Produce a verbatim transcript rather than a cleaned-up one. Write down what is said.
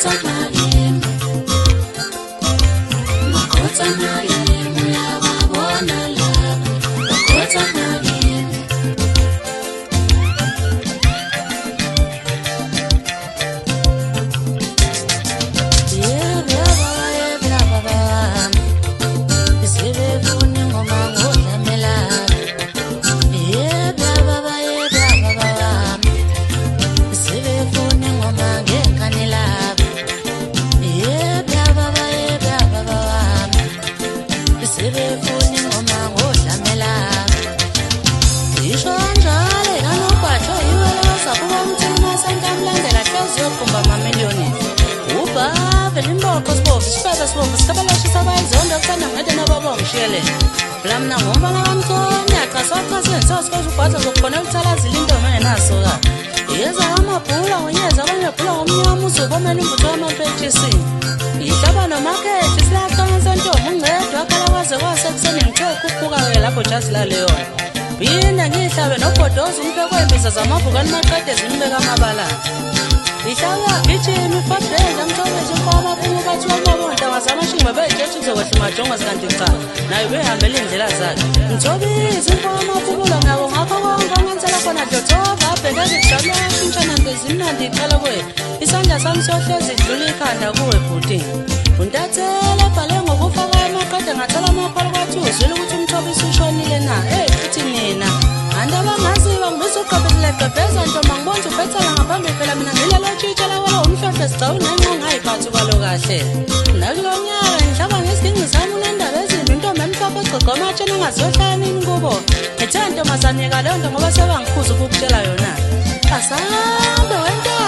Lamna ngomba ngamthonya cha sacha senza sikwazi ukwaza zokukhona ukuthalazila into mengenaso ka yeza amabhula ngonyeza abanebhula ngomnyama uzobomela imbuto yamapetshisi ihlaba nomarket silaqhanisa ntombi ungcedwa akhala kwaze kwasekuseni ngithe ukukhuphuka ke lapho jazi laleyo bina ngihlabe nobhodoza umpe kwembiza zamavukani maqede zimbeka amabala ihlaba gijima ifabhenja mthobeze umfama phuma bathi wamabonda wazamashinga bejethi uzokwehla majongo sikanti cha naye behambela indlela zakhe mthobeze umfama phumulo ngawo ngakho konke ngenzela khona dothoba abheka ngijama shintshana ngezimnandi iqala kwe isandla sami sohlezi idlula ikhanda kuwe bhuti untathele bhale ngokufaka amaqede ngathola amakholo kwathi uzwile ukuthi umthobisi ushonile na eh futhi nina andaba ngaziwa ngizoqhubekela qhubeza ntombi ngibonza ubethela ngaphambi phela mina ngilelo tshitshela wala umhlophe sigcawu nanqo ngayiphathi kwalo kahle nakulonyaka ngihlaba ngesidingo sami unendaba ezimbi intombi emhlophe egqigqoma atshena ngaziyohlala nini kubo ngithe ntombazane ka leyo nto ngoba sebangiphuza ukukutshela yona asambe wento